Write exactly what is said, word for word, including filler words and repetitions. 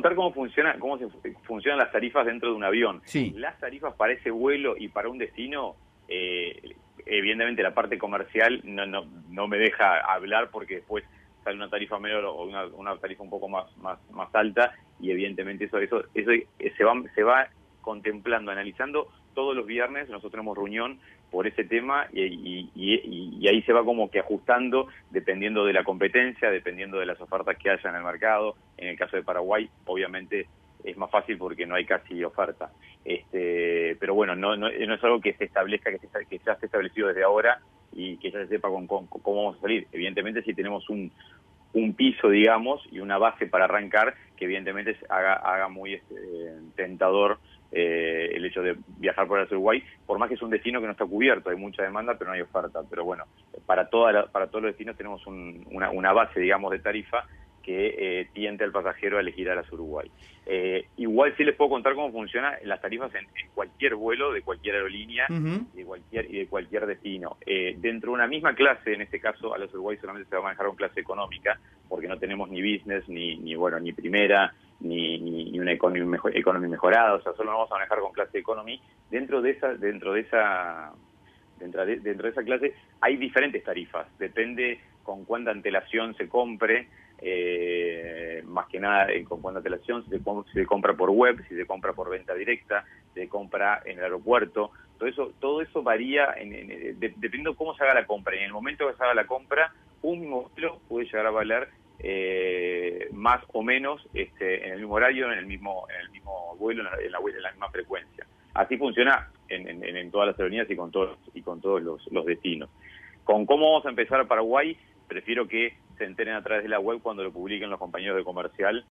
contar cómo funciona, cómo se funcionan las tarifas dentro de un avión. Sí. Las tarifas para ese vuelo y para un destino, eh, evidentemente la parte comercial no, no, no me deja hablar porque después sale una tarifa menor o una, una tarifa un poco más, más, más alta, y evidentemente eso, eso, eso se va, se va contemplando, analizando todos los viernes. Nosotros tenemos reunión por ese tema y, y, y, y ahí se va como que ajustando dependiendo de la competencia, dependiendo de las ofertas que haya en el mercado. En el caso de Paraguay, obviamente es más fácil porque no hay casi oferta. Este, pero bueno, no, no, no es algo que se establezca, que, se, que ya esté establecido desde ahora y que ya se sepa con, con, con cómo vamos a salir. Evidentemente, si tenemos un, un piso, digamos, y una base para arrancar, que evidentemente haga, haga muy este, tentador eh, el hecho de viajar por el Uruguay, por más que es un destino que no está cubierto, hay mucha demanda, pero no hay oferta. Pero bueno, para, toda la, para todos los destinos tenemos un, una, una base, digamos, de tarifa que eh, tiente al pasajero a elegir a las Uruguay. Eh, igual sí les puedo contar cómo funcionan las tarifas en, en cualquier vuelo, de cualquier aerolínea, uh-huh. y, de cualquier, y de cualquier destino. Eh, dentro de una misma clase, en este caso a los Uruguay solamente se va a manejar con clase económica, porque no tenemos ni business, ni, ni bueno, ni primera, ni, ni, ni una economy, mejor, economy mejorada, o sea, solo nos vamos a manejar con clase economy. Dentro de esa, dentro de esa, dentro de, dentro de esa clase hay diferentes tarifas, depende con cuánta antelación se compre. Eh, más que nada eh, con cuánta antelación, si se, si se compra por web, si se compra por venta directa, si se compra en el aeropuerto, todo eso todo eso varía en, en, de, dependiendo cómo se haga la compra. Y en el momento que se haga la compra, un mismo vuelo puede llegar a valer eh, más o menos este, en el mismo horario, en el mismo en el mismo vuelo, en la, en la, en la misma frecuencia. Así funciona en, en, en todas las aerolíneas y con todos y con todos los, los destinos. Con cómo vamos a empezar a Paraguay, prefiero que se enteren a través de la web cuando lo publiquen los compañeros de comercial.